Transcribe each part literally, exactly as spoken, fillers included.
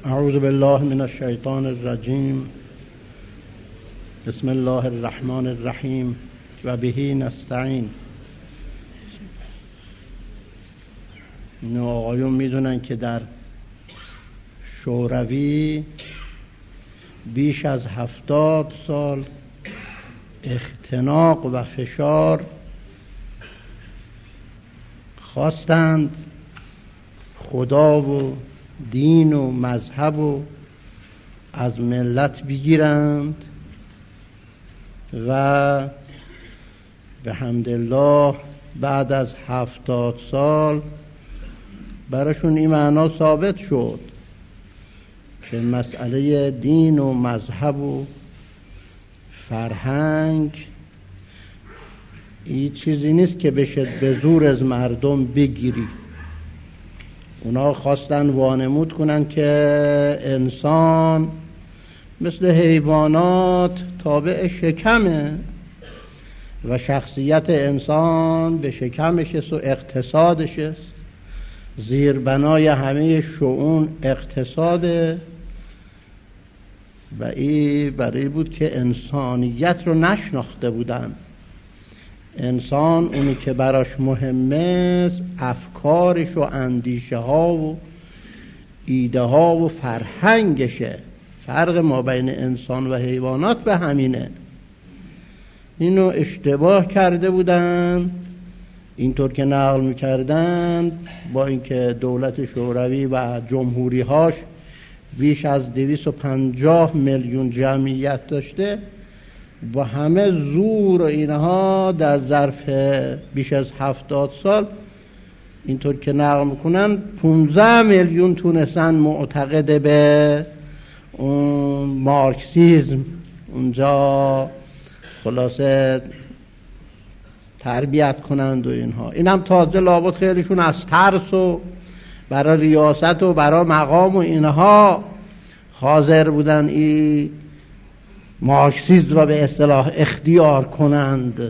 اعوذ بالله من الشیطان الرجیم. بسم الله الرحمن الرحیم و به نستعین. اینو آقایون میدونن که در شوروی بیش از هفتاد سال اختناق و فشار خواستند خدا و دین و مذهب و از ملت بگیرند و به حمدالله بعد از هفتاد سال براشون این معنا ثابت شد که مسئله دین و مذهب و فرهنگ این چیزی نیست که بشه به زور از مردم بگیری. اونا خواستن وانمود کنن که انسان مثل حیوانات تابع شکمه و شخصیت انسان به شکمش است و اقتصادش است. زیربنای همه شؤون اقتصاده و این برای بود که انسانیت رو نشناخته بودن. انسان اونی که براش مهمه افکارش و اندیشه ها و ایده ها و فرهنگشه. فرق ما بین انسان و حیوانات به همینه. اینو اشتباه کرده بودن، اینطور که نقل میکردن، با اینکه دولت شوروی و جمهوری هاش بیش از دویست و پنجاه میلیون جمعیت داشته و همه زور و اینها در ظرف بیش از هفتاد سال اینطور که نقل میکنن پونزده میلیون تونستن معتقد به اون مارکسیزم اونجا خلاصه تربیت کنند و اینها. این هم تازه لابد خیلیشون از ترس و برای ریاست و برای مقام و اینها حاضر بودن این مارکسیسم را به اصطلاح اختیار کنند.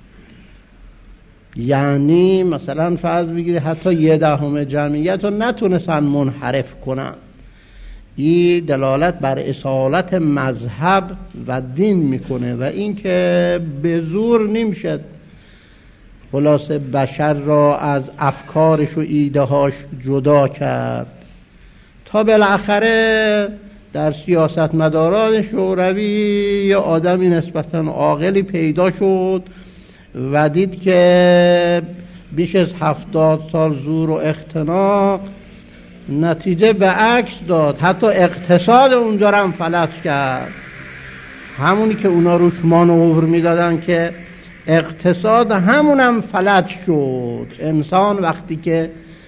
یعنی مثلا فرض بگیرید حتی یه دهم جمعیت رو نتونستن منحرف کنند. این دلالت بر اصالت مذهب و دین میکنه و این که به زور نمیشه خلاصه بشر را از افکارش و ایده‌هاش جدا کرد. تا بالاخره در سیاستمداران شوروی یه آدمی نسبتاً عاقلی پیدا شد و دید که بیش از هفتاد سال زور و اختناق نتیجه به عکس داد. حتی اقتصاد اونجا رو هم فلج کرد. همونی که اونا روش مانور میدادن که اقتصاد همونم فلج شد. انسان وقتی که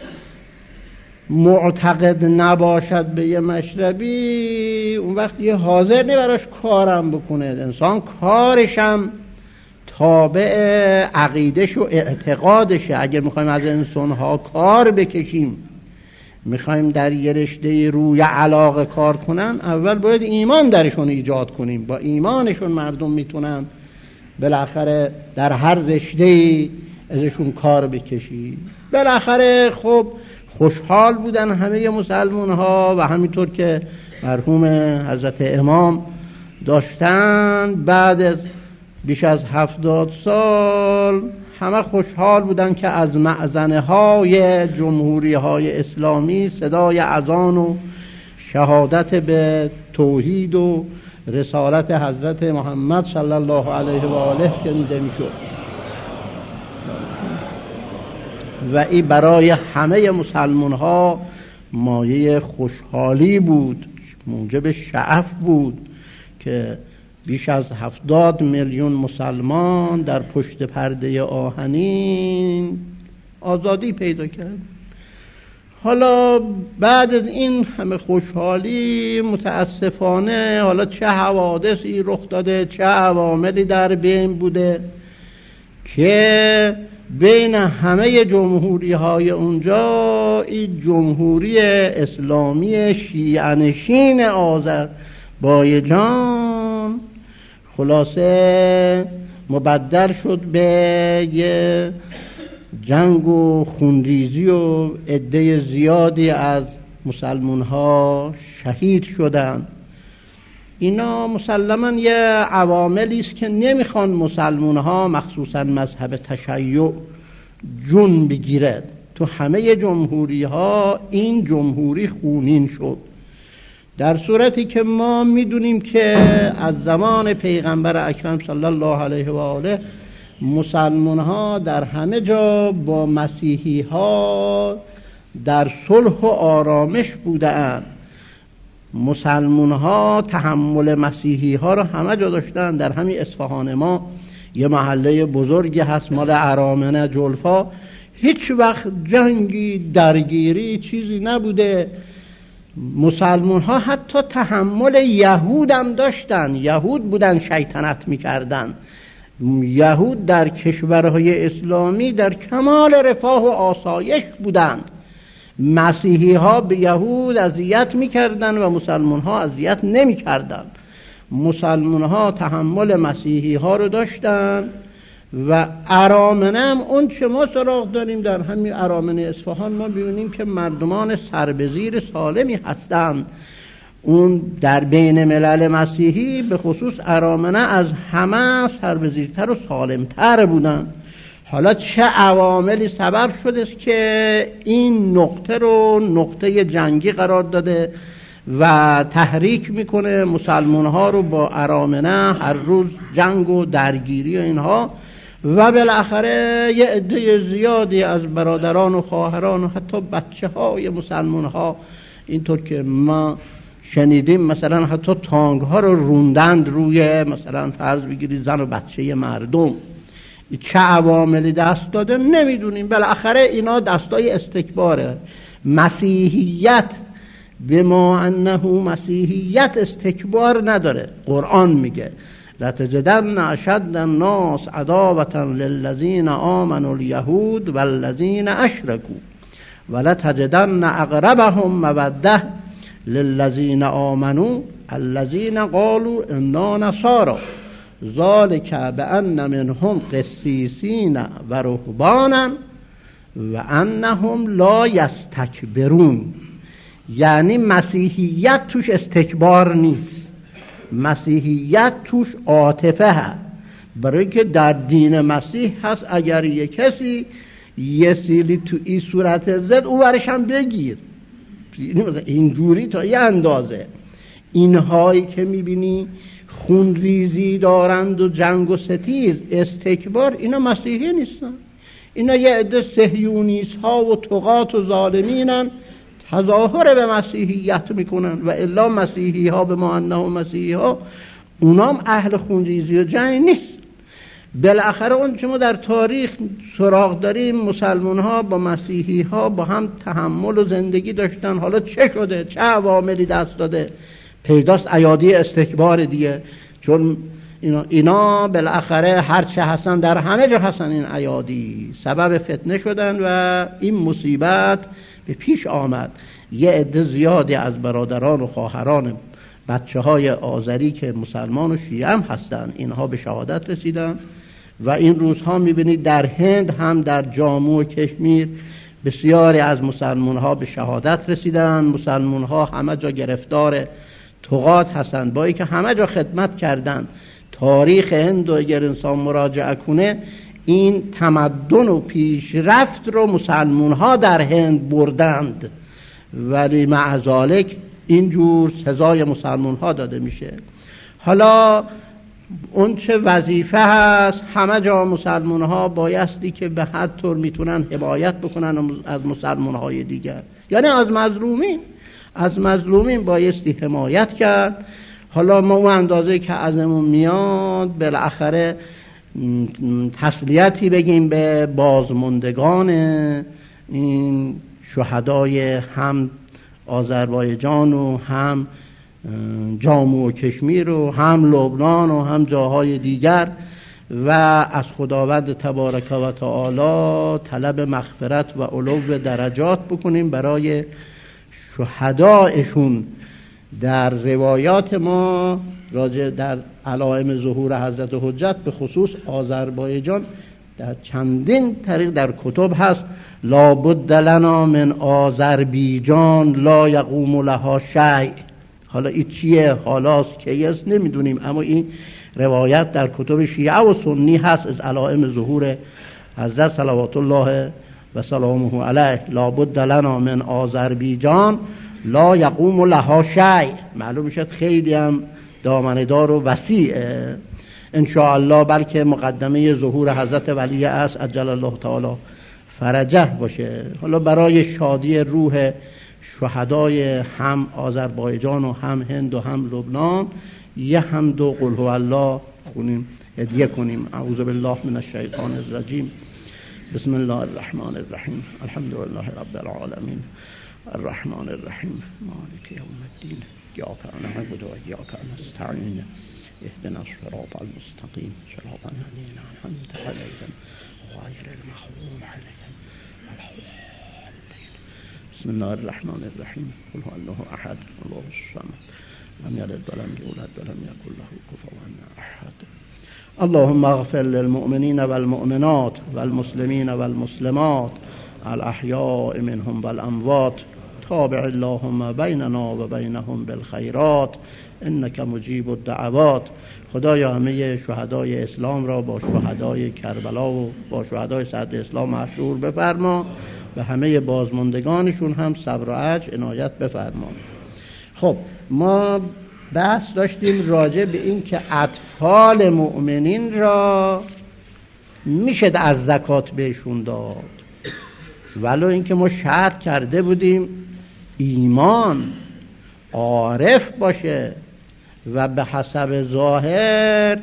معتقد نباشد به یه مشربی اون وقت یه حاضر نی براش کارم بکنه. انسان کارشم تابع عقیدش و اعتقادشه. اگر میخوایم از انسانها کار بکشیم، میخوایم در یه رشته روی علاقه کار کنن، اول باید ایمان درشون ایجاد کنیم. با ایمانشون مردم میتونن بالاخره در هر رشته ازشون کار بکشی. بالاخره خب خوشحال بودن همه مسلمان ها و همینطور که مرحوم حضرت امام داشتن بعد از بیش از هفتاد سال همه خوشحال بودن که از مأذنه های جمهوری های اسلامی صدای اذان و شهادت به توحید و رسالت حضرت محمد صلی الله علیه و آله شنیده میشد و این برای همه مسلمان ها مایه خوشحالی بود، موجب شعف بود که بیش از هفتاد میلیون مسلمان در پشت پرده آهنین آزادی پیدا کرد. حالا بعد از این همه خوشحالی متاسفانه حالا چه حوادثی رخ داده، چه عواملی در بین بوده که بین همه جمهوری های اونجا این جمهوری اسلامی شیعه‌نشین آذربایجان خلاصه مبدل شد به یه جنگ و خونریزی و عده زیادی از مسلمان ها شهید شدند. اینا مسلماً یه عواملی است که نمیخوان مسلمان ها مخصوصاً مذهب تشیع جون بگیرد. تو همه جمهوری ها این جمهوری خونین شد، در صورتی که ما میدونیم که از زمان پیغمبر اکرم صلی الله علیه و آله مسلمان ها در همه جا با مسیحی ها در صلح و آرامش بودند. مسلمان ها تحمل مسیحی ها رو همه جا داشتن. در همین اصفهان ما یه محله بزرگی هست مال ارامنه جلفا، هیچ وقت جنگی درگیری چیزی نبوده. مسلمان ها حتی تحمل یهود هم داشتن، یهود بودن شیطنت میکردن. یهود در کشورهای اسلامی در کمال رفاه و آسایش بودند. مسیحی ها به یهود اذیت میکردن و مسلمان ها اذیت نمیکردن. مسلمان ها تحمل مسیحی ها رو داشتن و ارامنه هم اون چه ما سراغ داریم در همین ارامنه اصفهان ما ببینیم که مردمان سربزیر سالمی هستند. اون در بین ملل مسیحی به خصوص ارامنه از همه سربزیرتر و سالمتر بودن. حالا چه عواملی سبب شده که این نقطه رو نقطه جنگی قرار داده و تحریک میکنه مسلمان ها رو با ارامنه هر روز جنگ و درگیری و اینها، و بالاخره یه عده زیادی از برادران و خواهران و حتی بچه های مسلمان ها اینطور که ما شنیدیم مثلا حتی تانک ها رو روندند روی مثلا فرض بگیرید زن و بچه مردم. چه عواملی دست داده نمیدونیم. بالاخره اینا دستای استکباره. مسیحیت به ما انه مسیحیت استکبار نداره. قرآن میگه لتجدن اشد الناس عداوة للذین آمنوا اليهود والذین اشرکوا ولتجدن اقربهم مودة للذین آمنوا الذین قالوا انا نصارى ذلك بأن منهم قسیسین و رهبانا و انهم لا یستکبرون. یعنی مسیحیت توش استکبار نیست، مسیحیت توش عاطفه هست. برای که در دین مسیح هست اگر یک کسی یه سیلی تو این صورت زد او برش هم بگیر، اینجوری تا یه اندازه. اینهایی که میبینی خون ریزی دارند و جنگ و ستیز استکبار، اینا مسیحی نیستن. اینا یه عده صهیونیست ها و طغات و ظالمینن تظاهر به مسیحیت میکنن و الا مسیحی ها به ما انه مسیحی ها اونام اهل خونریزی و جنگ نیست. بالاخره اون که ما در تاریخ سراغ داریم مسلمان ها با مسیحی ها با هم تحمل و زندگی داشتن. حالا چه شده؟ چه عواملی دست داده؟ پیداست ایادی استکبار دیگه. چون اینا, اینا بالاخره هرچه هستن در همه جا هستن، این ایادی سبب فتنه شدن و این مصیبت به پیش آمد. یه عده زیادی از برادران و خواهران بچه های آذری که مسلمان و شیعه هم هستن اینها به شهادت رسیدن و این روزها میبینید در هند هم در جامو و کشمیر بسیاری از مسلمان ها به شهادت رسیدن. مسلمان ها همه جا گرفتار طغات هستن با اینکه همه جا خدمت کردن. تاریخ هند و اگر انسان مراجعه کنه این تمدن و پیشرفت رو مسلمان ها در هند بردند، ولی مع ذالک اینجور سزای مسلمان ها داده میشه. حالا اون چه وظیفه هست همه جا مسلمان ها بایستی که به هر طور میتونن حمایت بکنن از مسلمان های دیگر، یعنی از مظلومین از مظلومین بایستی حمایت کرد. حالا ما اون اندازه که ازمون میاد بالاخره تسلیتی بگیم به بازماندگان این شهدای هم آذربایجان و هم جامو و کشمیر و هم لبنان و هم جاهای دیگر و از خداوند تبارک و تعالی طلب مغفرت و علو درجات بکنیم برای شهدایشون. در روایات ما راجع در علائم ظهور حضرت حجت به خصوص آذربایجان در چندین طریق در کتب هست. لابد لنا من آذربایجان لا یقوم لها شیء. حالا این چیه؟ حالاست که است نمیدونیم، اما این روایت در کتب شیعه و سنی هست از علائم ظهور حضرت صلوات الله و سلامه علیه. لابد لنا من آذربایجان لا یقوم لها شیء. معلوم شد خیلی هم دامنه‌دار و وسیعه ان شاء الله، بلکه مقدمه ظهور حضرت ولی است عجل الله تعالی فرجه باشه. حالا برای شادی روح شهدای هم آذربایجان و هم هند و هم لبنان یه حمد و قل هو الله خونیم، هدیه کنیم. اعوذ بالله من الشیطان الرجیم. بسم الله الرحمن الرحیم. الحمد لله رب العالمین الرحمن الرحیم مالک یوم الدین ایاک نعبد و ایاک نستعین اهدنا الصراط المستقیم صراط الذین انعمت علیهم غیر المغضوب علیهم ولا الضالین. بسم الله الرحمن الرحیم. قل هو الله احد الله الصمد لم یلد ولم یولد ولم یکن له کفوا احد. اللهم اغفر للمؤمنین والمؤمنات والمسلمین والمسلمات الاحیاء منهم والاموات. تابع اللهم بیننا و بینهم بالخیرات انک مجیب الدعوات. خدایا همه شهدای اسلام را با شهدای کربلا و با شهدای صدر اسلام محشور بفرما و همه بازماندگانشون هم صبر و عجز عنایت بفرما. خب ما بحث داشتیم راجع به این که اطفال مؤمنین را میشه از زکات بهشون داد، ولو اینکه ما شرط کرده بودیم ایمان عارف باشه و به حسب ظاهر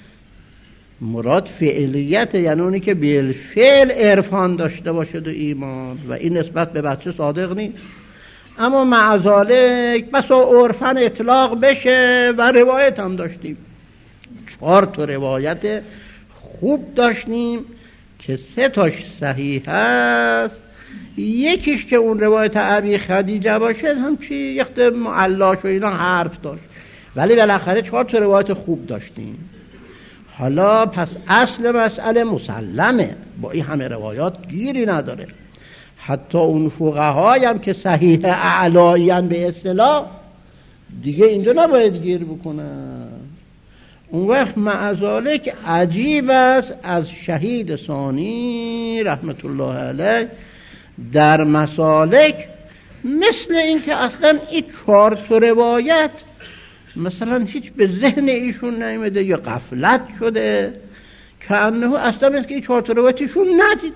مراد فعلیت، یعنی اونی که بالفعل عرفان داشته باشه و ایمان، و این نسبت به بچه صادق نیست. اما معذالک بسا عرفان اطلاق بشه و روایت هم داشتیم، چهار تا روایت خوب داشتیم که سه تاش صحیح هست، یکیش که اون روایت ابی خدیجه باشه هم چی یخت معلاش و اینا حرف داشت، ولی بالاخره چهار تا روایت خوب داشتیم. حالا پس اصل مسئله مسلمه، با این همه روایات گیری نداره. حتی اون فقهای هم که صحیح اعلایین به اصطلاح دیگه اینجا نباید گیر بکنن. اون وقت معذالک عجیب است از شهید ثانی رحمت الله علیه در مسالک، مثل این که اصلا این چهار تا روایت مثلا هیچ به ذهن ایشون نیامده یا غفلت شده، که انه اصلا مثل که این چهار تا روایت ایشون ندید.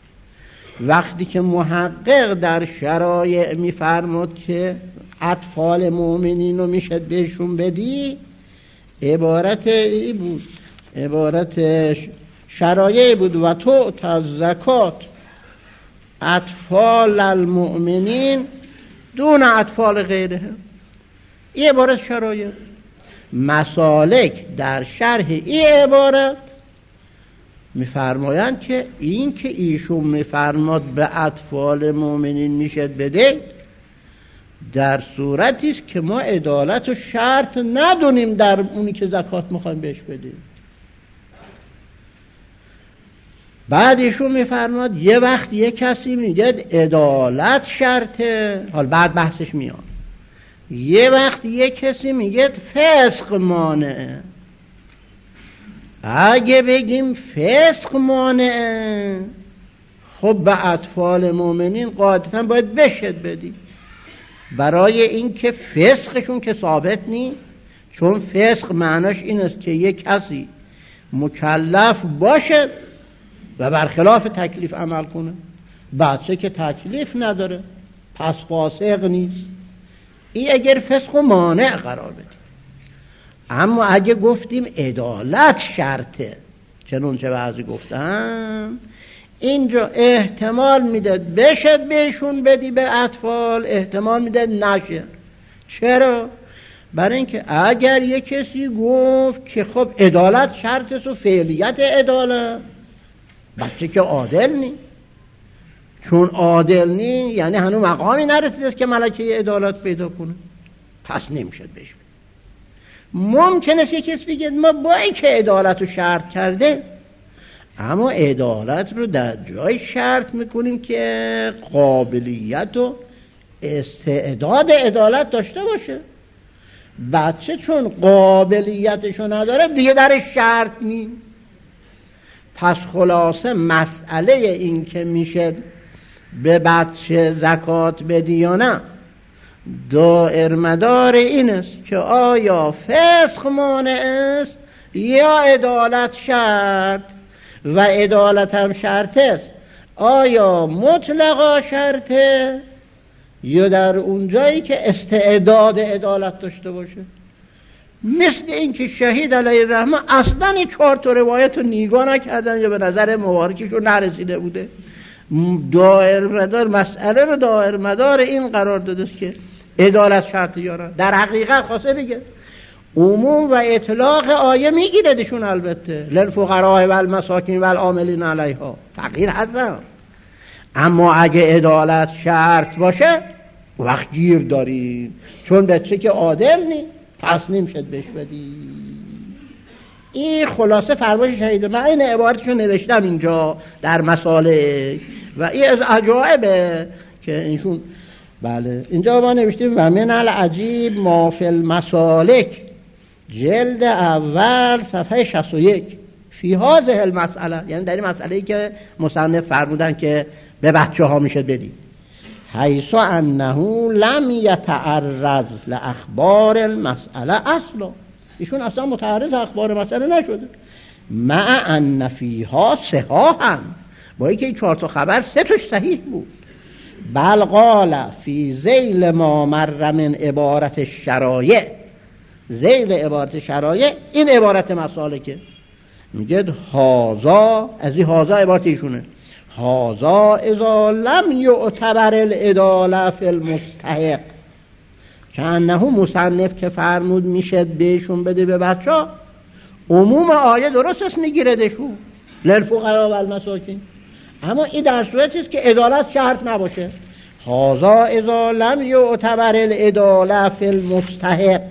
وقتی که محقق در شرایع میفرمود که اطفال مؤمنین رو میشه بهشون بدی، عبارت ای بود، عبارت شرایع بود و تو تا زکات اطفال المؤمنین دون اطفال غیره. این عبارت شرایع. مسالک در شرح این عبارت میفرمایند که این که ایشون میفرماد به اطفال مؤمنین میشد بده، در صورتی است که ما عدالت و شرط ندونیم در اونی که زکات میخوایم بهش بدیم. بعد ایشون میفرماد یه وقت یه کسی میگه عدالت شرطه، حال بعد بحثش میاد، یه وقت یه کسی میگه فسق مانعه. اگه بگیم فسق مانعه، خب به اطفال مؤمنین قاعدتا باید بشد بدیم، برای این که فسقشون که ثابت نیست. چون فسق معناش این است که یک کسی مکلف باشه و برخلاف تکلیف عمل کنه. بچه که تکلیف نداره پس فاسق نیست. این اگر فسق و مانع قرار بدیم. اما اگه گفتیم عدالت شرطه، چنانچه بعضی گفتن، اینجا احتمال میده بشد بهشون بدی به اطفال، احتمال میده نشه. چرا؟ برای اینکه اگر یک کسی گفت که خب عدالت شرط است و فعلیت عدالت، بچه که عادل نی، چون عادل نی یعنی هنوز مقامی نرسیده که ملکه عدالت پیدا کنه، پس نمیشد بهش. ممکنه یک کسی بگه ما با این که عدالت رو شرط کرده، اما عدالت رو در جای شرط میکنیم که قابلیت و استعداد عدالت داشته باشه. بچه چون قابلیتشو نداره دیگه درش شرط نی. پس خلاصه مسئله این که میشه به بچه زکات بدی یا نه دائر مدار این است که آیا فسق مانع است یا عدالت شرط، و عدالت هم شرط است آیا مطلقا شرطه یا در اون جایی که استعداد عدالت داشته باشه. مثل این که شهید علیه الرحمه اصلا این چهار تا روایت رو نیگاه نکردن یا به نظر مبارکش رو نرسیده بوده. دائر مدار مسئله رو دائر مدار این قرار داده است که عدالت شرط یا نه. در حقیقت خواسته بگه عموم و اطلاق آیه میگیردشون البته للفقراء و المساکین و العاملین علیها، فقیر هستن، اما اگه عدالت شرط باشه وقت گیر داریم، چون بچه که عادل نی پس نمیشد بهش بدی. این خلاصه فرمایش شهید. من این عبارتشو نوشتم اینجا در مسالک و این از عجایبه که اینشون بله اینجا ما نوشتیم و من العجیب ما فی المسالک جلد اول صفحه شصت و یک فی هذه المسئله، یعنی در این مسئله‌ای که مصنف فرمودن که به بچه ها میشه بدیم، حیث انه لم یتعرض لاخبار المسئله اصلا، ایشون اصلا متعرض اخبار مسئله نشده، مع ان فیها صحاحا، با اینکه این چهار تا خبر سه تاش صحیح بود، بل قال فی ذیل ما مر من عبارت الشرایع، ذیل عبارت شرایع این عبارت مسالکه، میگه هازا، از این هازا عبارت ایشونه، هازا اذا لم یعتبر العدالة فی المستحق، که انه مصنف که فرمود میشه بهشون بده به بچه ها، عموم آیه درست است میگیردشون للفقراء و المساکین، اما این در صورتی است که عدالت شرط نباشه. هازا اذا لم یعتبر العدالة فی المستحق،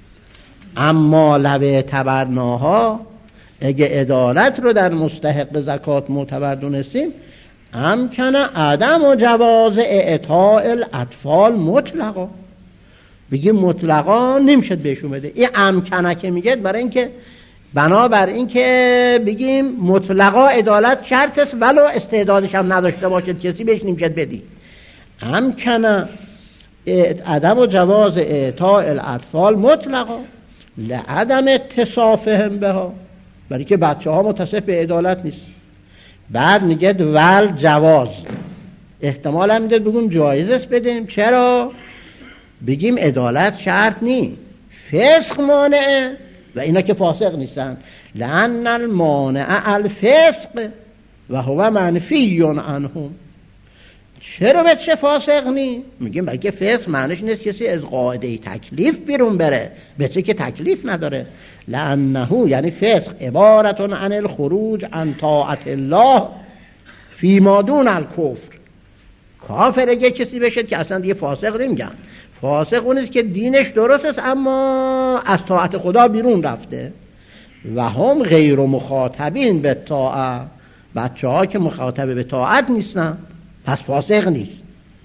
اما لو اعتبرناها، اگه عدالت رو در مستحق زکات معتبر دونستیم، امکن عدم و جواز اعطاء الاطفال مطلقا، بگیم مطلقا نمیشد بهشون بده. این امکنه که میگه برای اینکه بنابر این که بگیم مطلقا عدالت شرط است ولو استعدادش هم نداشته باشد کسی بهش نمیشد بدی. امکنه عدم و جواز اعطاء الاطفال مطلقا لعدم اتصافهم بها، برای که بچه ها متصف به عدالت نیست. بعد میگه ول جواز، احتمال هم میده بگیم جایز است بدیم. چرا؟ بگیم عدالت شرط نی، فسق مانعه و اینا که فاسق نیستن، لأن المانع الفسق و هو منفی عنهم. چرا به چه فاسق نی؟ میگیم بلکه فسق معنیش نیست کسی از قاعده تکلیف بیرون بره، به چه که تکلیف نداره. لأنه یعنی فسق عبارت عن الخروج عن طاعت الله فی ما دون الکفر. کافر اگه کسی بشه که اصلا دیگه فاسق نمیگن، فاسق اونیست که دینش درست است اما از طاعت خدا بیرون رفته. و هم غیر مخاطبین به طاعت، بچه ها که مخاطب به طاعت نیستن پس فاسق نیست.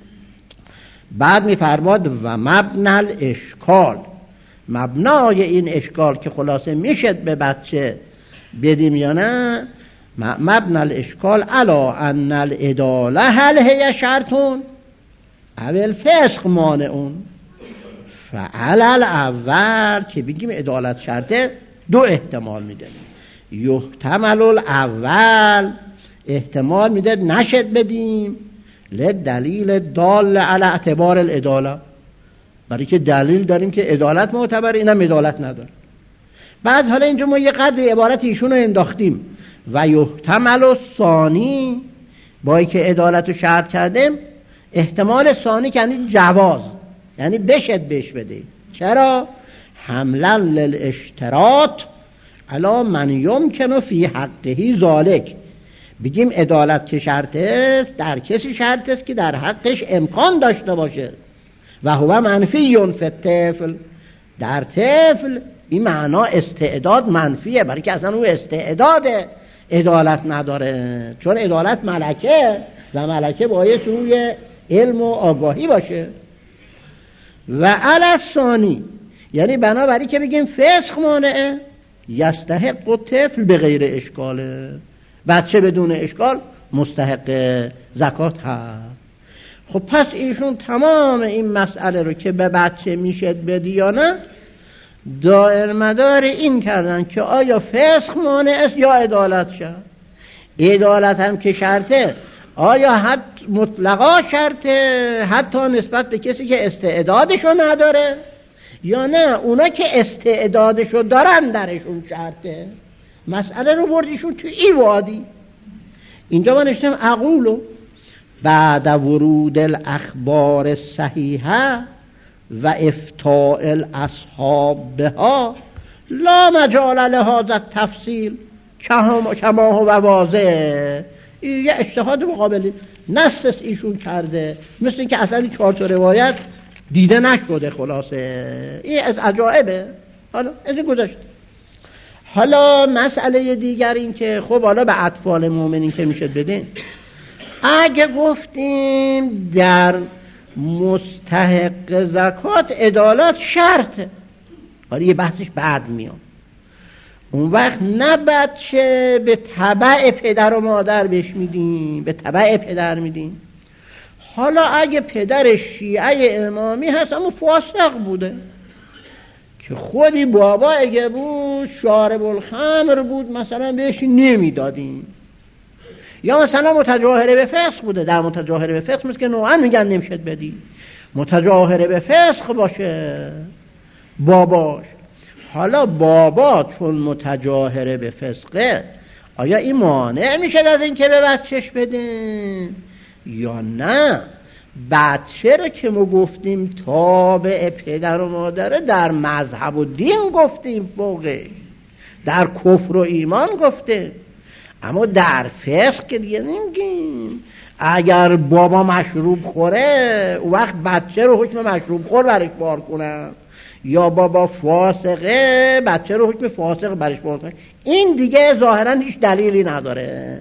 بعد میفرماد و مبنى الاشکال، مبنای این اشکال که خلاصه میشد به بچه بدیم یا نه، مبنى الاشکال علا ان العدالة هل هي شرطون اول فسق مانعون. فعلل اول که بگیم عدالت شرطه دو احتمال میده، یحتمل الاول احتمال میده نشد بدیم لدلیل دال علی اعتبار العدالة، برای که دلیل داریم که عدالت معتبر، اینم عدالت نداره. بعد حالا اینجا ما یه قدر عبارت ایشون رو انداختیم و یحتمل الثانی، با اینکه عدالت رو شرط کردیم، احتمال ثانی که یعنی جواز، یعنی بشد بهش بده. چرا؟ حملا للاشتراط علی من یمکن فی حقه ذالک، بگیم عدالت که شرط است در کسی شرط است که در حقش امکان داشته باشه. و هو منفی فی الطفل، در طفل این معنا استعداد منفیه، برای که اصلا اون استعداد عدالت نداره، چون عدالت ملکه و ملکه باید روی علم و آگاهی باشه. و علی ثانی، یعنی بنابراین که بگیم فسق مانعه، یستحق الطفل به غیر اشکاله، بچه بدون اشکال مستحق زکات هست. خب پس ایشون تمام این مسئله رو که به بچه میشد بدی یا نه دائر مدار این کردن که آیا فسق مانع است یا عدالت شد. عدالت هم که شرطه، آیا حد مطلقا شرطه حتی نسبت به کسی که استعدادشو نداره، یا نه اونا که استعدادشو دارن درشون شرطه. مسئله رو بردیشون تو این وادی. اینجا من اشتم اقولو بعد ورود الاخبار الصحیحه و افتاء الاصحاب بها لا مجال لهذا التفصیل کما هو واضح. این یه اجتهاد مقابلی نص ایشون کرده، مثل این که اصلا این چهار تا روایت دیده نشده. خلاصه این از عجائبه. حالا از این گذشت. حالا مسئله دیگر این که خب حالا به اطفال مؤمنین که میشد بدین، اگه گفتیم در مستحق زکات عدالت شرطه، حالا یه بحثش بعد میام، اون وقت نه بچه به تبع پدر و مادر بهش میدیم، به تبع پدر میدیم. حالا اگه پدر شیعه امامی هست اما فاسق بوده که خودی بابا اگه بود شارب الخمر بود مثلا بهش نمیدادیم، یا مثلا متجاهره به فسق بوده. در متجاهره به فسق مثل که نوعا میگن نمیشد بدی، متجاهره به فسق باشه باباش. حالا بابا چون متجاهره به فسقه، آیا این مانع میشه از این که به بچهش بده یا نه؟ بچه رو که ما گفتیم تابع پدر و مادره، در مذهب و دین گفتیم فوقش، در کفر و ایمان گفته، اما در فسق که دیگه نمیگیم. اگر بابا مشروب خوره اون وقت بچه رو حکم مشروب خور برش بار کنم، یا بابا فاسقه بچه رو حکم فاسق برش بار کنم. این دیگه ظاهرا هیچ دلیلی نداره.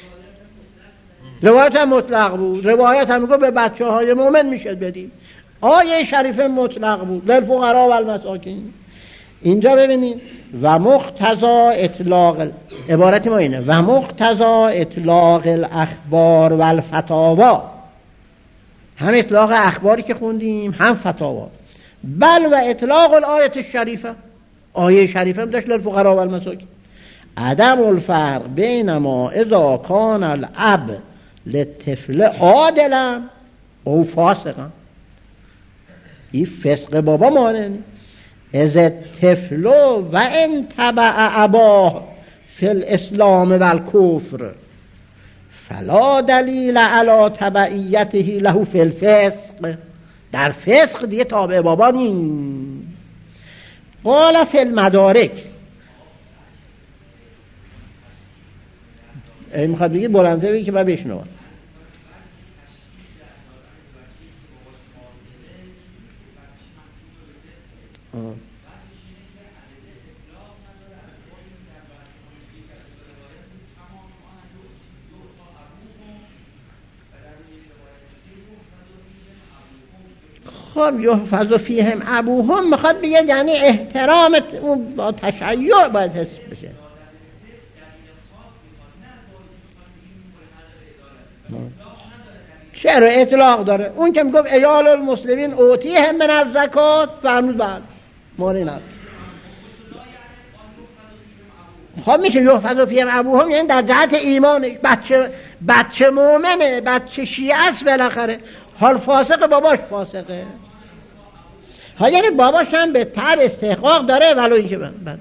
روایت هم مطلق بود، روایت هم میگه به بچه های مومن میشد بدیم. آیه شریفه مطلق بود للفقراء و المساکین. اینجا ببینید و مقتضا اطلاق، عبارت ما اینه، و مقتضا اطلاق الاخبار و الفتاوا، هم اطلاق اخباری که خوندیم هم فتاوا. بل و اطلاق الآیت الشریفه، آیه شریفه هم داشت للفقراء و المساکین. عدم الفرق بین ما اذا کان الاب للطفل عادلا او فاسقا. این فسق بابا مانه از الطفل و ان تبع اباه فی الاسلام و الکفر فلا دلیل علی تبعیته له فی الفسق. در فسق دیگه تابع بابا نیم. قال فی المدارک، این میخواد بگید بلنده بگید که من بشنوم. خب یحفظ فیهم ابوهم میخواد بگه یعنی احترام اون با تشیع باید حس بشه. چرا اطلاق داره؟ اون که میگفت ایال المسلمین اوتیهم من الزکات فرمود بعد مانع نداره. خب میشه یحفظ فیهم ابوهم یعنی در جهت ایمانش، بچه بچه مؤمنه، بچه شیعه است بالاخره، حال فاسق باباش فاسقه، ها یعنی باباش هم به طب استحقاق داره ولو اینکه بعد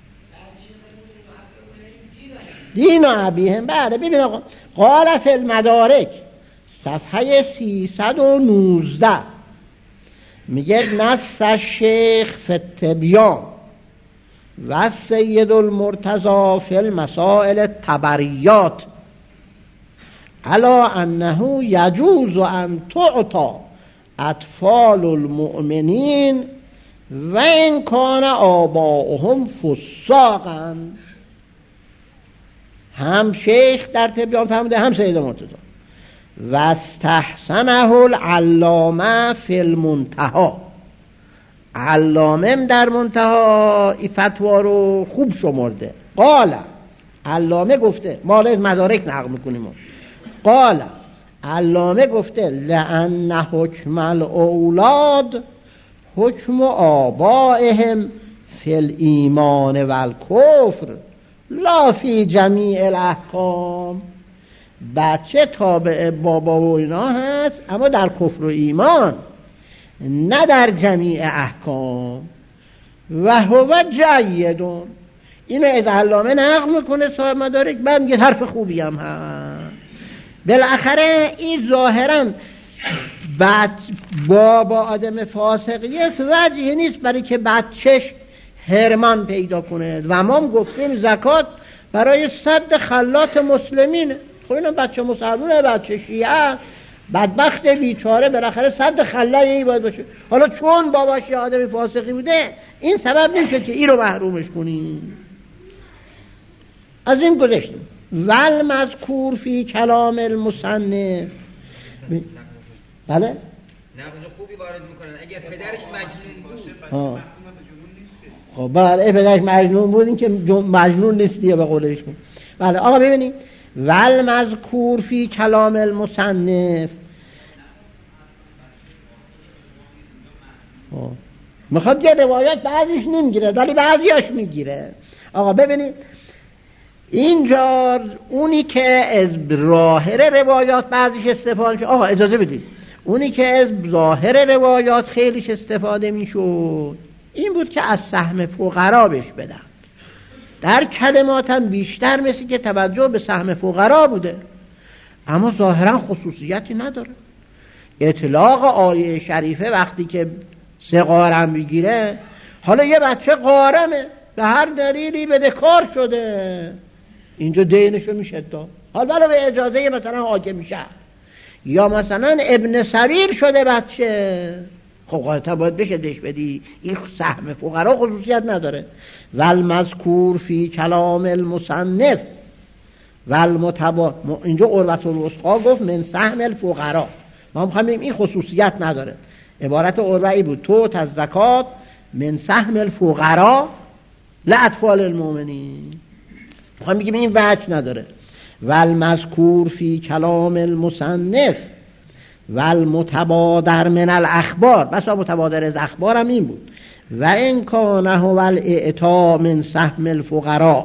دین و ابیهم. بعد ببین آقا، قال فی المدارک صفحه سیصد و نوزده میگه نص شیخ فی التبیان و سید المرتضی فی المسائل التبریات علا انه یجوز ان تعطا اطفال المؤمنین و این کان آباؤهم فساقا. هم شیخ در تبیان فرموده هم سید مرتضی. و استحسنه العلامه فی المنتها، علامه در منتها این فتوا رو خوب شمرده. قال علامه گفته، ما از مدارک نقل میکنیم، قال علامه گفته لأن حکم الاولاد حکم آبائهم فی الایمان و الکفر لا فی جمیع الاحکام. بچه تابع بابا و اینا هست اما در کفر و ایمان، نه در جمیع احکام. و هو جیدون، اینو از علامه نقل میکنه صاحب مدارک، بعد میگه حرف خوبی هم هست. بالاخره این ظاهرا بعد بابا آدم فاسقی است، وجهی نیست برای که بچهش حرمان پیدا کنه. و ما هم گفتیم زکات برای صد خلات مسلمینه. خب اینو بچه مسلمونه، بچه شیعه بدبخت بیچاره، بالاخره صد خلایی باید باشه. حالا چون باباش یه آدم فاسقی بوده این سبب نمیشه که این رو محرومش کنی. از این گذشتیم. ول مذکور فی کلام المصنف. بله؟ نه خوبی وارد میکنن. اگر پدرش مجنون بود، خب بله پدرش مجنون بود، این که مجنون نیست دیگه به قولش بود. بله آقا ببینید، ول مذکور فی کلام المصنف، میخواد یه روایت بعضیش نمیگیره ولی بعضیاش میگیره. آقا ببینید اینجا اونی که از ظاهر روایات بعضیش استفاده شد، آقا اجازه بدید، اونی که از ظاهر روایات خیلیش استفاده میشد این بود که از سهم فقرا بهش بدن. در کلمات هم بیشتر مثل که توجه به سهم فقرا بوده، اما ظاهرا خصوصیتی نداره. اطلاق آیه شریفه وقتی که سه قارم بگیره، حالا یه بچه قارمه به هر دلیلی بدهکار شده، اینجا دینشو میشه داد، حالا برای به اجازه مثلا حاکم میشه، یا مثلا ابن سبیل شده بچه، خب قاعدتا باید بشه دش بدی. این سهم فقرا خصوصیت نداره. والمذکور فی کلام المصنف والمتبا، اینجا عروة الوثقی گفت من سهم الفقرا، ما میخوایم بگیم این خصوصیت نداره. عبارت عروه بود تو از زکات من سهم الفقرا لاطفال المؤمنین، میخوایم بگیم این وجه نداره. والمذکور فی کلام المصنف والمتبادر من الاخبار، بس متبادر از اخبار هم این بود. و ان کان هو الاعطاء من سهم الفقراء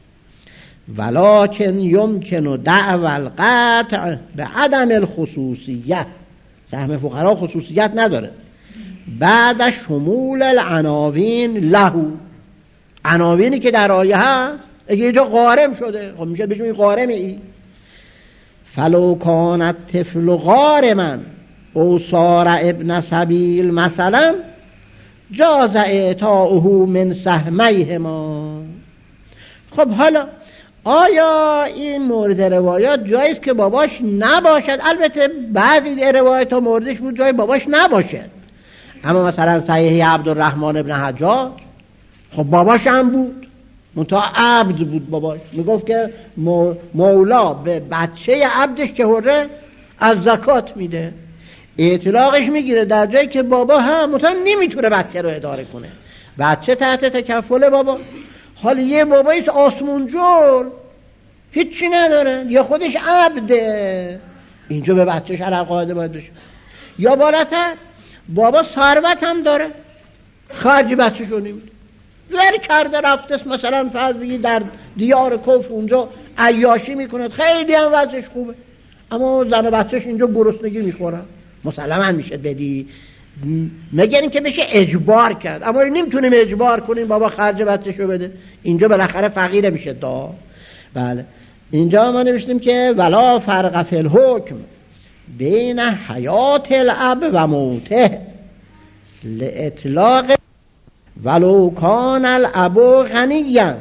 ولکن یمکن دعوى القطع بعدم الخصوصیت. سهم فقراء خصوصیت نداره. بعد شمول العناوین له، عناوینی که در آیه هست اگه اینجا قارم شده خب میشه بگیم این قارمه. ای فلو کانت طفل غارما او صار ابن سبیل مثلا جاز اعطاؤه من سهمیهما. خب حالا آیا این مورد روایات جایست که باباش نباشد؟ البته بعضی روایات ها موردش بود جای باباش نباشد، اما مثلا صحیح عبدالرحمن ابن حجاج خب باباش هم بود، منتها عبد بود باباش، میگفت که مولا به بچه عبدش که هره از زکات میده. اطلاقش میگیره در جایی که بابا هم منتها نمیتونه بچه رو اداره کنه، بچه تحت تکفل بابا. حالا یه باباییست آسمون جور هیچی نداره، یا خودش عبده، اینجا به بچهش علل قاعده باید بشه. یا بالاتر بابا ثروت هم داره خرج بچهش رو نمیده، ور کرده رفته مثلا فرض بگی در دیار کفر اونجا عیاشی میکنه، خیلی هم وضعش خوبه، اما زن و بچهش اینجا گرسنگی میخورن، مسلما میشه بدی، مگر اینکه بشه اجبار کرد، اما نمیتونیم اجبار کنیم بابا خرج بچه‌شو بده، اینجا بالاخره فقیر میشه دا. بله اینجا ما نوشتیم که ولا فرق فی الحکم بین حیات الاب و موته لاطلاق ولو کان الاب غنیا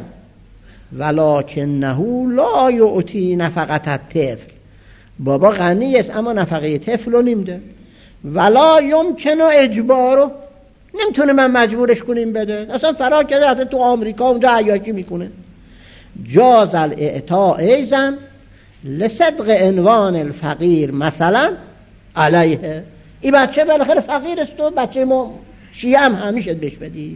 ولکنه لا یعطی نفقت الطفل. بابا غنی است اما نفقه طفل رو نمیده. ولا یمکن اجبارو، نمیتونه من مجبورش کنیم بده، اصلا فرار کرده حتی تو آمریکا اونجا عیاشی میکنه. جاز الاعطاء ایزن لصدق عنوان الفقیر مثلا علیه. این بچه بالاخره فقیر است و بچه ما شیعه هم همیشه بهش بدی.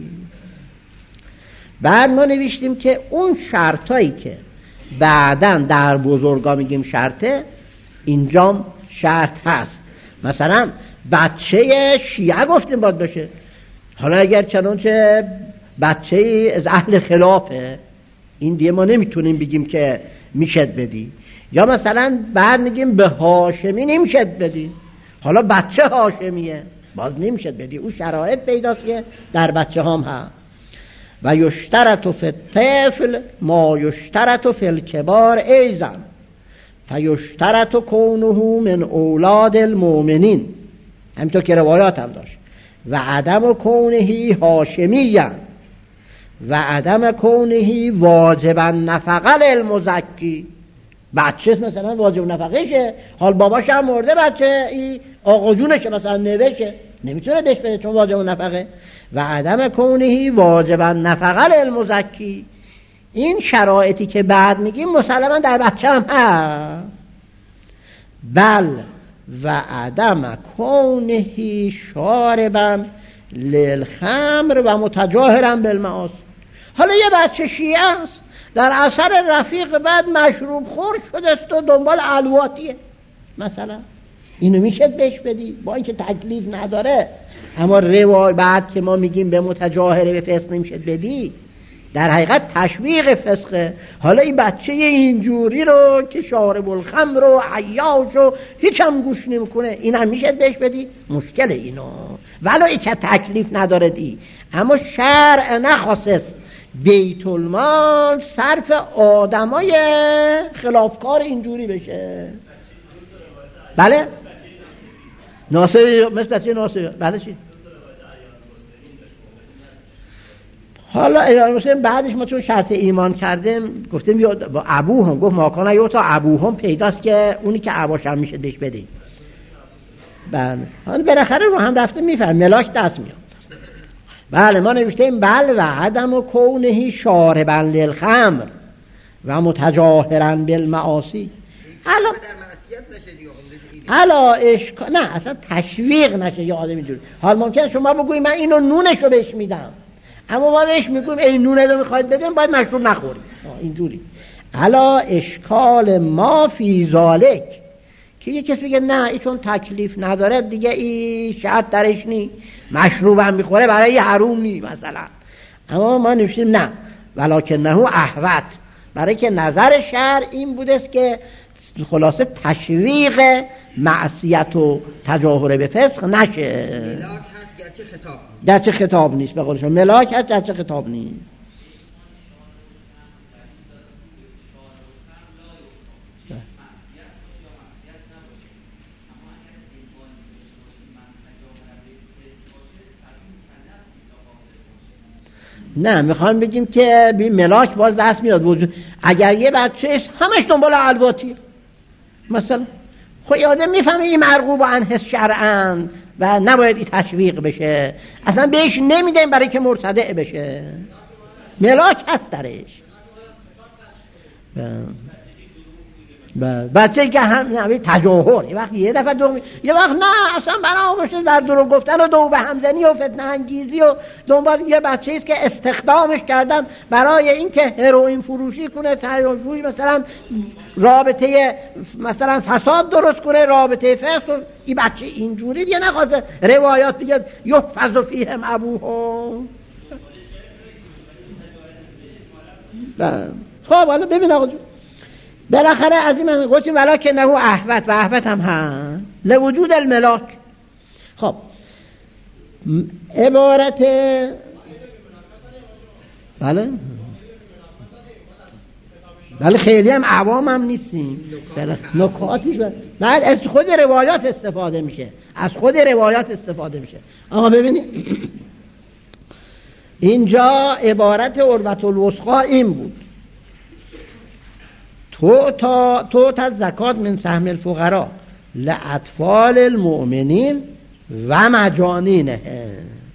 بعد ما نوشتیم که اون شرطایی که بعداً در بزرگا میگیم شرطه، اینجام شرط هست. مثلا بچه شیعه گفتیم باید باشه. حالا اگر چنانچه بچه از اهل خلافه، این دیگه ما نمیتونیم بگیم که میشد بدی. یا مثلا بعد میگیم به هاشمی نمیشد بدی، حالا بچه هاشمیه باز نمیشد بدی. اون شرایط پیداست که در بچه هم هست. و یشترط فی الطفل ما یشترط فی الکبار ایضا فیشترط کونه من اولاد المؤمنین، همینطور که روایات هم داشت. و عدم کونهی هاشمیه و عدم کونهی واجبا نفقه للمزکی. بچه مثلا واجب نفقه شه، حال باباش هم مرده، بچه ای آقا جونشه مثلا نوشه، نمیتونه بهش بده چون واجب نفقه. و عدم کونهی واجبا نفقه للمزکی. این شرایطی که بعد میگیم مسلما در بچه هم هست. بل و عدم کونهی شاربا للخمر و متجاهرا بالمعاصی. حالا یه بچه شیعه است در اثر رفیق بعد مشروب خور شده است و دنبال الواتیه مثلا، اینو میشه بهش بدی با اینکه تکلیف نداره. اما روای بعد که ما میگیم به متجاهره به فسق نمیشه بدی، در حقیقت تشویق فسقه. حالا این بچه اینجوری رو که شارب الخمر و عیاش و هیچ هم گوش نمیکنه، این هم میشه بهش بدی؟ مشکل اینو ولو ای که تکلیف نداره دی. اما شرع نخواست بیت المال صرف آدمای خلافکار اینجوری بشه. بله ناصری مثل بچه ناصری. بله چی؟ حالا امام حسین بعدش ما چون شرط ایمان کردیم گفتیم یا با ابو هم گفت ماکانه یا تا ابو هم پیداست که اونی که اباش هم میشه بهش بده. بله حالا بالاخره رو هم رفته میفهم ملاک دست میاد. بله ما نوشتیم بل و عدم و کونهی شاربا للخمر و متجاهرا بالمعاصی. حالا حالا اشک نه اصلا تشویق نشه یا آدم اینجوری. حال ممکنه شما بگویید من اینو نونشو بهش میدم، اما ما بهش میگویم این نونه رو میخواید بدیم باید مشروب نخوریم اینجوری. حالا اشکال ما فی ذالک که یکی فکر نه ای چون تکلیف نداره دیگه این شرط درش نی، مشروب هم میخوره برای حروم نی مثلا. اما ما نوشتیم نه ولکنه احوط، برای که نظر شرع این بودست که خلاصه تشویق معصیت و تجاهر به فسق نشه. ملاک هست گرچه خطاب گرچه خطاب نیست، به قولشون ملاک هست گرچه خطاب نیست. نه میخوام بگیم که بی ملاک باز دست میاد وجود. اگر یه بچه است همش دنبال الواتی مثلا، خب آدم میفهمه این مرغوب عنه شرعاً و نباید این تشویق بشه، اصلا بهش نمیدیم برای که مرتدع بشه. ملاک هست درش. بچه که هم نمی تجاهر یه وقت یه دفعه دو یه وقت نه اصلا بنا باشه در دروغ گفتن و دو به همزنی و فتنه انگیزی و دنبال یه بچه است که استخدامش کردن برای اینکه هروئین فروشی کنه، تجاوزی مثلا رابطه مثلا فساد درست کنه، رابطه فسق. این بچه اینجوری دیگه نخواسته روایات دیگه یحفظ فیهم ابوهم. خب حالا ببین آقا جون بالاخره از این من گفتیم ولکنه احوط و احوط هم هست لوجود الملاک. خب عبارت بله بله خیلی هم عوام هم نیستیم، نکاتیش بعد از خود روایات استفاده میشه، از خود روایات استفاده میشه. آقا ببینید اینجا عبارت عروة الوثقی این بود تو تا تو تا زکات من سهم الفقراء لاطفال المؤمنین و مجانینهم.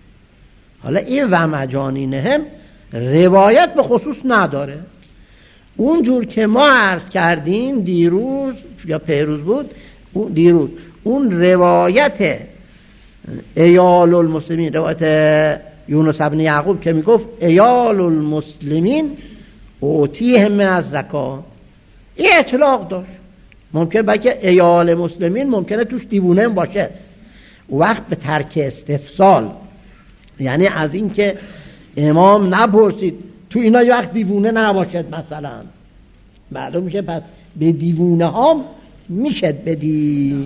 حالا این و مجانینهم روایت به خصوص نداره، اونجور که ما عرض کردیم دیروز یا پیروز بود، اون دیروز اون روایت ایال المسلمین، روایت یونس ابن یعقوب که میگفت ایال المسلمین اوتیهم من از زکات، این اطلاق داشت. ممکن بلکه ایال مسلمین ممکنه توش دیوونه باشه، وقت به ترک استفسال، یعنی از این که امام نپرسید تو اینا یه وقت دیوونه نباشد مثلا، معلوم میشه پس به دیوونه ها میشد بدی.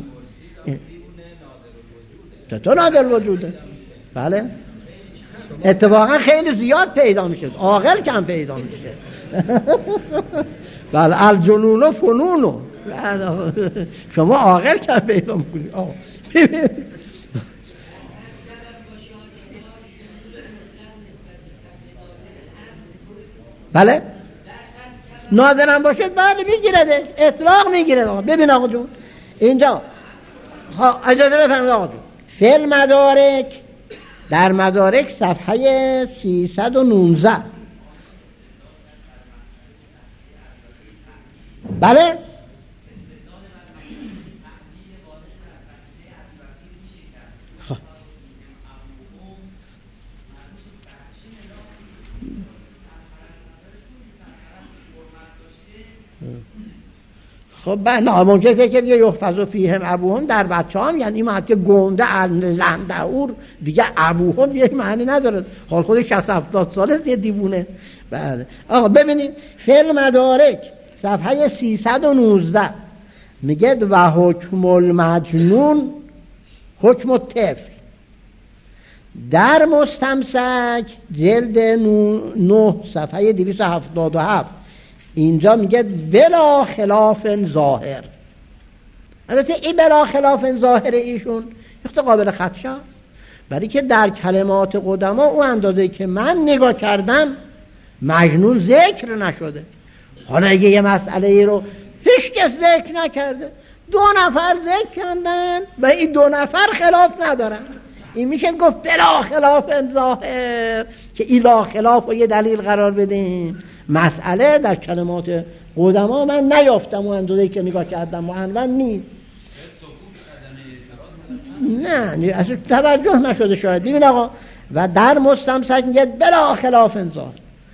چطور نادر وجوده؟ بله اتفاقا خیلی زیاد پیدا میشه، عاقل کم پیدا میشه. بله الجنون و فنون، شما عاقل کم پیدا میکنید. بله نادرم باشد بله میگیرده، اطلاق میگیرده. ببین آقا جون اینجا اجازه بفرمایید آقا جون، فعل مدارک در مدارک صفحه سیصد و نوزده. بله خب بله ممکنه که یه یحفظ فیهم ابوهم در بچه هم، یعنی این که گنده لندعور دیگه ابوهم دیگه معنی نداره، حال خودش شصت هفتاد ساله یه دیوونه. بله آقا ببینید فعل مدارک صفحه سیصد و نوزده میگه و حکم المجنون حکم الطفل. در مستمسک جلد نه صفحه دویست و هفتاد و هفت اینجا میگه بلا خلاف ظاهر. البته این بلا خلاف ظاهر ایشون یخت قابل خدشه، برای که در کلمات قدما او اندازه که من نگاه کردم مجنون ذکر نشده. حالا اگه یه مسئله ای رو هیچ کس ذکر نکرده، دو نفر ذکر کردن و این دو نفر خلاف ندارن، این میشه گفت بلا خلاف ظاهر، که این لا خلاف رو یه دلیل قرار بدیم. مسئله در کلمات قدما من نیافتم و اندازه‌ای که نگاه کردم معنون نیست. نه اصلا توجه نشده شاید. ببین آقا و در مستمسک میگه بلا خلاف ظاهر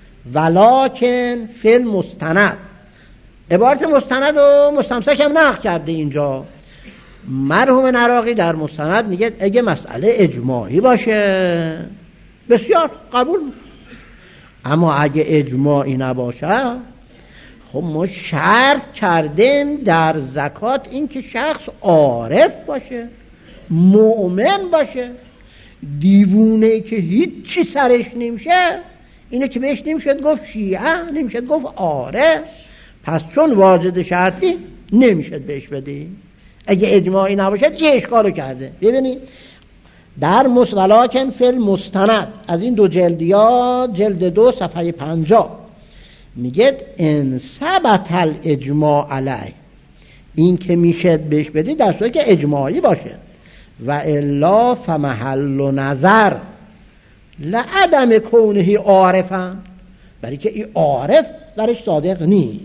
ولکن فی المستند. عبارت مستند و مستمسک هم نقل کرده اینجا. مرحوم نراقی در مستند میگه اگه مسئله اجماعی باشه بسیار قبول، اما اگه اجماعی نباشه خب ما شرط کردیم در زکات این که شخص عارف باشه، مؤمن باشه. دیوونه که هیچی سرش نمیشه اینه که بهش نمیشد گفت شیعه، نمیشد گفت عارف. پس چون واجد شرطی نمیشد بهش بدی. اگه اجماعی نباشد یه اشکالو کرده. ببینید در مسولاکن فی المستند از این دو جلدیات جلد دو صفحه پنجاه میگه ان ثبت الاجماع علیه، این که میشد بهش بدی در صورتی که اجماعی باشه، و الا فمحل نظر لعدم کونه عارفا، برای که این عارف برش صادق نیست.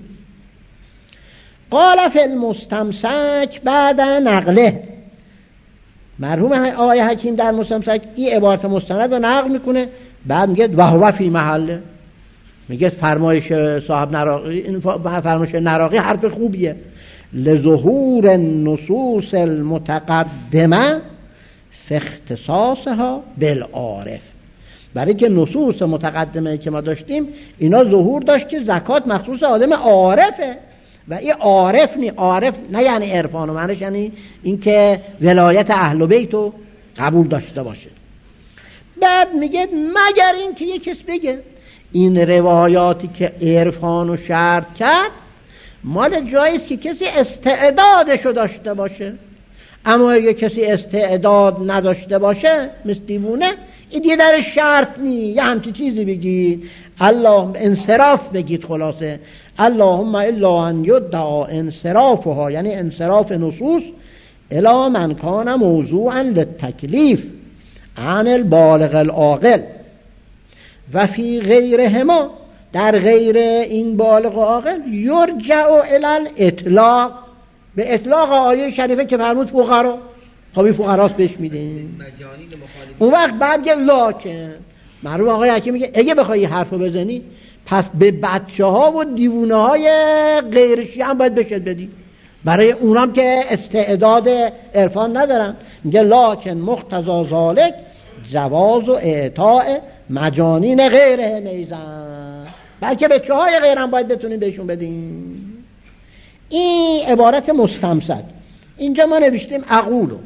قال فی المستمسک بعد نقله، مرحوم آقای حکیم در مستمسک این عبارت مستند رو نقل میکنه، بعد میگه و هو فی محله. میگه فرمایش صاحب نراقی، این فرمایش نراقی حرف خوبیه. لظهور النصوص المتقدمه فی اختصاصها بالعارف، برای که نصوص متقدمه که ما داشتیم اینا ظهور داشت که زکات مخصوص آدم عارفه، و این عارف نی، عارف نه یعنی عرفان، و معنیش یعنی این که ولایت اهل بیت رو قبول داشته باشه. بعد میگه مگر این که یک کس بگه این روایاتی که عرفان رو شرط کرد مال جاییست که کسی استعدادشو داشته باشه، اما اگه کسی استعداد نداشته باشه مثل دیوونه، این دیگه در شرط نی. یه همچی چیزی بگید، الله انصراف بگید، خلاصه اللهم الا ان یدعا انصرافها، یعنی انصراف نصوص الی من کان موضوعا للتکلیف عن البالغ العاقل و فی غیرهما در غیر این بالغ و عاقل یرجع الی الاطلاق، به اطلاق آیه شریفه که فرمود فقرا، خب این فقراست بهش میدین. اون وقت بعد میگه لاکن، معلوم آقای حکیم میگه اگه بخوای حرفو بزنی پس به بچه ها و دیوونه های غیر شیعه هم باید بشد بدی، برای اونام که استعداد عرفان ندارن. میگه لاکن مقتضا ذالک جواز و اعطاء مجانین غیره میزن، بلکه بچه های غیر هم باید بتونیم بهشون بدیم. این عبارت مستمسد. اینجا ما نوشتیم اقولو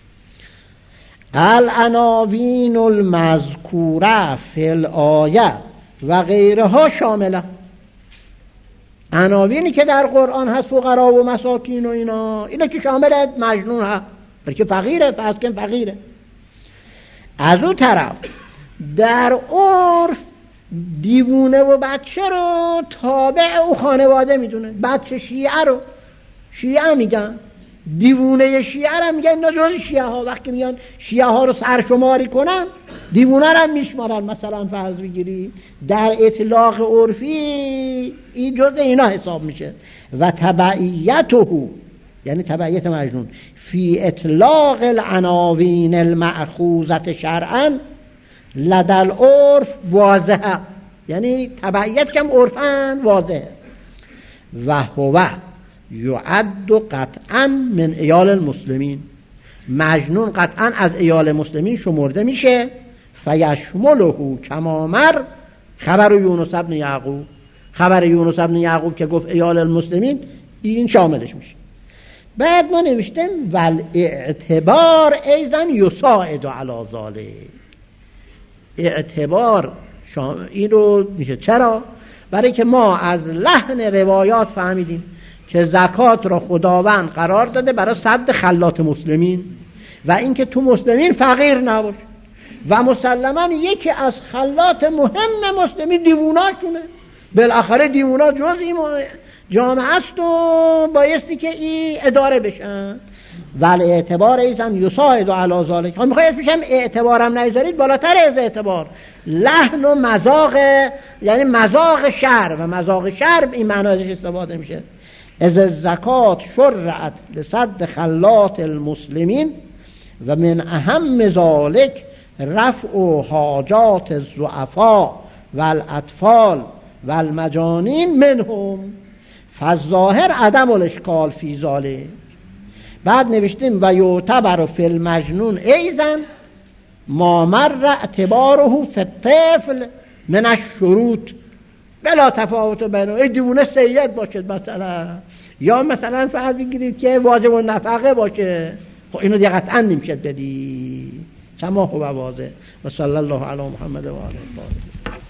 العناوین المذکوره فی الآیه و غیرها شامله، عناوینی که در قرآن هست فقرا و مساکین و اینا، اینا که شامل مجنون هست، بلکه فقیره، پس که فقیره. از اون طرف در عرف دیوونه و بچه رو تابع او خانواده میدونه. بچه شیعه رو شیعه میگن، دیوونه شیعه رو میگن اینا جز شیعه ها. وقتی میگن شیعه ها رو سرشماری کنن دیوونه رو هم میشمارن. مثلا فرض بگیری در اطلاق عرفی این جز اینا حساب میشه. و تبعیته، یعنی تبعیت مجنون، فی اطلاق العناوین المأخوذة شرعا لدل عرف واضحه، یعنی تبعیت کم عرفاً واضحه. و هو یعد قطعا من عیال المسلمین، مجنون قطعا از عیال مسلمین شمرده میشه. فیشمله کما مر خبر یونس ابن یعقوب، خبر یونس ابن یعقوب که گفت عیال المسلمین این شاملش میشه. بعد ما نوشتیم والاعتبار ایضا یساعد علی ذلک، اعتبار این رو میشه. چرا؟ برای که ما از لحن روایات فهمیدیم که زکات را خداوند قرار داده برای سد خلات مسلمین و اینکه تو مسلمین فقیر نباشه، و مسلما یکی از خلات مهم مسلمین دیووناشونه. بالاخره دیونا جز این جامعه است و بایستی که این اداره بشن. ولی اعتبار ایزن یساعد علی ذلک، هم میخوای اسمش هم اعتبارم نذارید، بالاتر از اعتبار لحن و مذاق، یعنی مذاق شر و مذاق شر این معنی ازش استفاده میشه. از الزکات شرعت لسد خلات المسلمین و من اهم ذلک رفع حاجات الضعفاء والاطفال والمجانین منهم فالظاهر عدم الاشکال فی ذلک. بعد نوشتیم و یعتبر فی المجنون ایضا ما مر اعتباره فی الطفل من الشروط بلا تفاوت بینه. ای دیوونه سید باشد مثلا، یا مثلا فرض بگیرید که واجب النفقه باشه، خب اینو دیگه قطعا نمیشه بدی. کما هو واضح. و صلی الله علی محمد و آله.